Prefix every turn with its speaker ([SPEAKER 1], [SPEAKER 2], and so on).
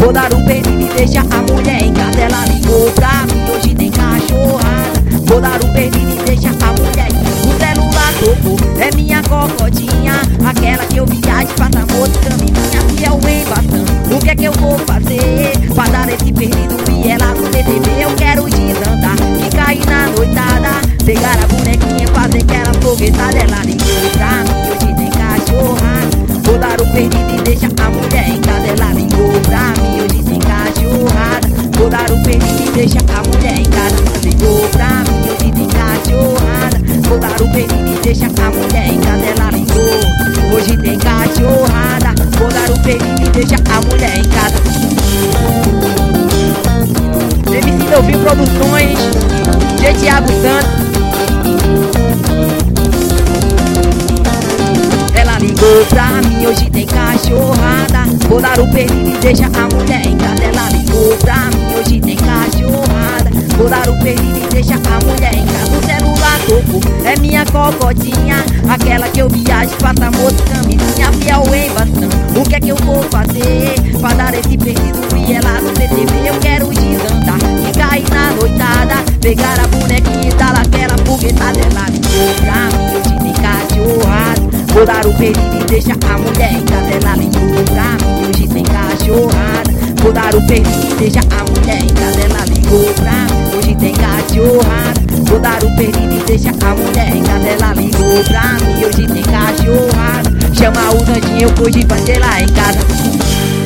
[SPEAKER 1] Vou dar um perdido e deixa a mulher em casa. Ela ligou pra mim, hoje tem cachorrada. Vou dar um perdido e deixa a mulher. O celular tocou, é minha cocotinha, aquela que eu viajo, passa moto, caminha fiel em bastante. O que é que eu vou fazer pra dar esse perdido e ela no TTV? Eu quero desandar e cair na noitada, pegar a bonequinha, fazer aquela foguetada. Ela ligou pra mim, hoje tem cachorrada. Vou dar o perdido e deixa a mulher em casa. Ela ligou pra mim, hoje tem cachorrada. Vou dar o perdido e deixa a mulher em casa. Ligou pra mim, hoje tem cachorrada. Vou dar o perdido e deixa a mulher em casa. Ela ligou, hoje tem cachorrada. Vou dar o perdido e deixa a mulher em casa. MC Delvinho Produções, de Thiago Santos. Ela ligou pra mim, hoje tem cachorrada. Vou dar o perdido e deixa a mulher em casa. Ela ligou pra mim, hoje tem cachorrada. Vou dar o perdido e deixa a mulher em casa. O celular tocou, é minha cocotinha, aquela que eu viajo, passa moto, camisinha fiel em bastante. O que é que eu vou fazer pra dar esse perdido e ela no TTV? Eu quero desandar e cair na noitada, pegar a bonequinha e dar aquela foguetada. Ela ligou pra mim, hoje tem cachorrada. Vou dar o perdido e deixa a mulher em casa. Ela ligou pra mim, hoje tem cachorrada. Vou dar o perdido e deixa a mulher em casa. Ela ligou pra mim, hoje tem cachorrada. Vou dar o perdido e deixa a mulher em casa. Ela ligou pra mim, hoje tem cachorrada. Chama o Nandinho, hoje vai ter lá em casa.